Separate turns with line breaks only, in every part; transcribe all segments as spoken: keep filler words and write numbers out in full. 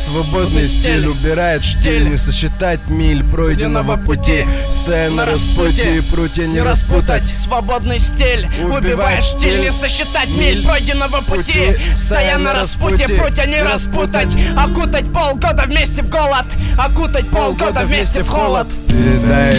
Свободный стиль убирает штиль, не сосчитать миль пройденного пути. Стоя на распутье, прутья не распутать.
Свободный стиль убивает штиль, не сосчитать миль пройденного пути. Стоя на распутье, прутья не распутать. Окутать полгода вместе в голод, окутать полгода вместе в холод.
Передай,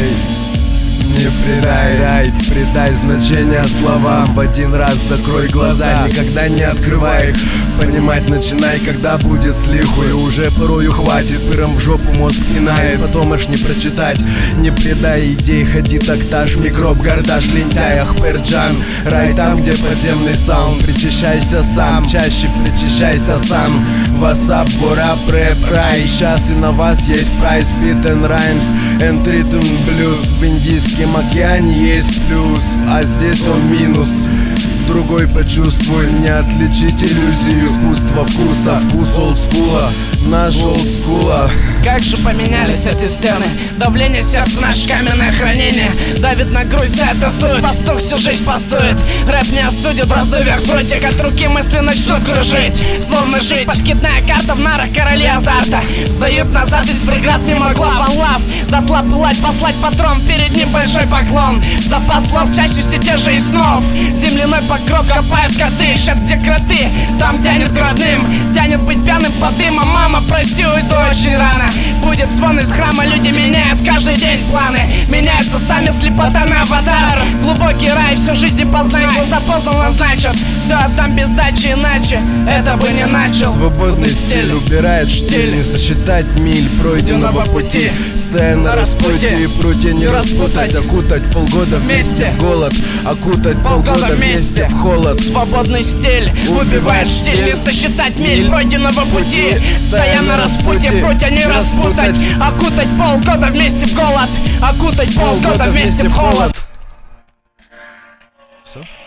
не предай, рай, придай значение словам. В один раз закрой глаза, никогда не открывай их. Понимать начинай, когда будет слиху. И уже порою хватит, пыром в жопу мозг пинает. Потом аж не прочитать, не предай идей. Ходи тактаж, микроб, гордаш, лентяй, ахперджан. Рай там, где подземный саунд. Причащайся сам, чаще причащайся сам. Васап, ворап, рэп, рай. Сейчас и на вас есть прайс, fit and rhymes and rhythm blues. В индийском океане есть плюс, а здесь он минус. Другой почувствуй, не отличить иллюзию. Искусство вкуса, вкус олдскула, наш олдскула.
Как же поменялись эти стены, давление сердца, наше каменное хранение. Давит на грудь, вся эта суть, пастух всю жизнь пастует. Рэп не остудит, раздувер в ротик, от руки мысли начнут кружить. Словно жить, подкидная карта в нарах короли азарта. Сдают назад из преград мимо глав. One love, дотла пылать, послать патрон, перед ним большой поклон. Запас слов чаще все те же и снов. Земляной покров копают коты, ищут где кроты. Там тянет к родным, тянет быть пьяным под дымом. Мама, прости, уйду очень рано. Будет звон из храма, люди меняют каждый день планы. Меняются сами, слепота на аватар. Глубокий рай, всю жизнь познай. Глаза познал, значит, все отдам без дачи, иначе это бы не начал.
Свободный стиль убирает штиль, не сосчитать миль пройденного пути. Стоя на распутье, прутья не распутать. Окутать полгода вместе в голод, окутать полгода вместе в холод.
Свободный стиль убивает штиль, не сосчитать миль пройденного пути. Стоя на распутье, прутья не распутать. Окутать полгода вместе в голод, окутать полгода вместе в холод.
Все?